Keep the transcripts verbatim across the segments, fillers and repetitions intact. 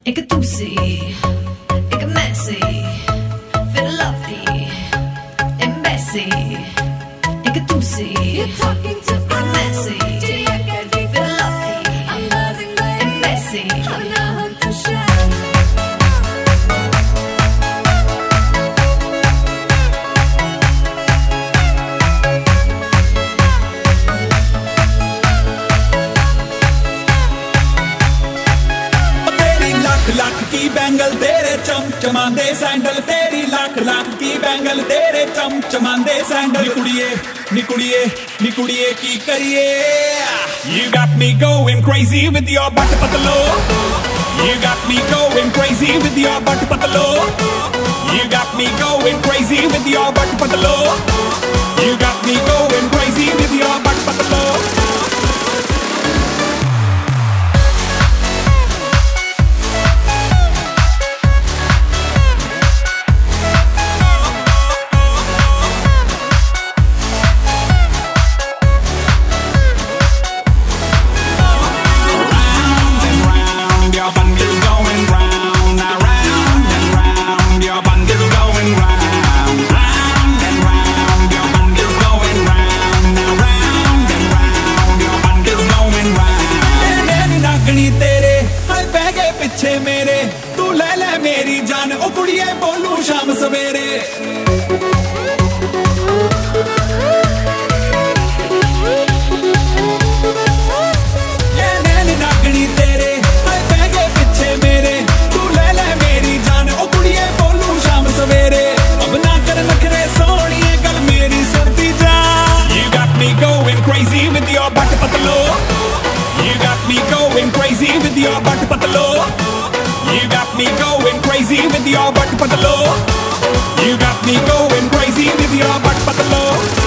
Ik het toezie, ik het messy, veel lovely, en messy. Ik het toezie, you're talking to ik het messy, veel lovely, I'm buzzing en messy. I'm not too shy. ਲੱਖ ਕੀ bangle ਤੇਰੇ ਚਮਚਮਾਂਦੇ sandal ਤੇਰੀ ਲੱਖ ਲੱਖ ਕੀ bangle ਤੇਰੇ ਚਮਚਮਾਂਦੇ sandal ਨੀ ਕੁੜੀਏ ਨੀ ਕੁੜੀਏ ਨੀ ਕੁੜੀਏ ਕੀ ਕਰੀਏ You got me going crazy with your butt patlo You got me going crazy with your butt patlo You got me going crazy with your butt patlo You got me going crazy with your butt patlo ਪਿੱਛੇ ਮੇਰੇ ਤੂੰ ਲੈ ਲੈ ਮੇਰੀ ਜਾਨ ਉਹ ਕੁੜੀਏ ਬੋਲੂ ਸ਼ਾਮ ਸਵੇਰੇ ਇਹ ਨੈਣ ਨਾਗਣੀ ਤੇਰੇ ਹਾਏ ਬਹਿ ਗਏ ਪਿੱਛੇ ਮੇਰੇ ਤੂੰ ਲੈ ਲੈ ਮੇਰੀ ਜਾਨ ਉਹ ਕੁੜੀਏ ਬੋਲੂ ਸ਼ਾਮ ਸਵੇਰੇ ਅਬ ਨਾ ਕਰ ਨਖਰੇ ਸੋਹਣੀਏ ਗੱਲ ਮੇਰੀ ਸਰਦੀ ਜਾ You got me going crazy with your butt patlo You got me going crazy with your butt patlo You got me going crazy with your butt patlo You got me going crazy with your butt patlo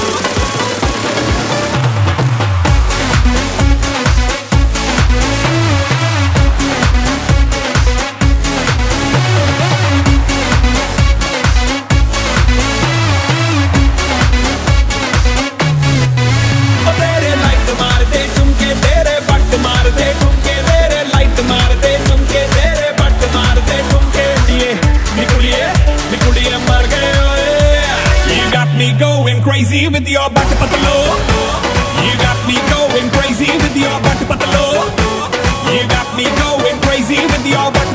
Going crazy with your butt patlo You got me going crazy with your butt patlo You got me going crazy with your butt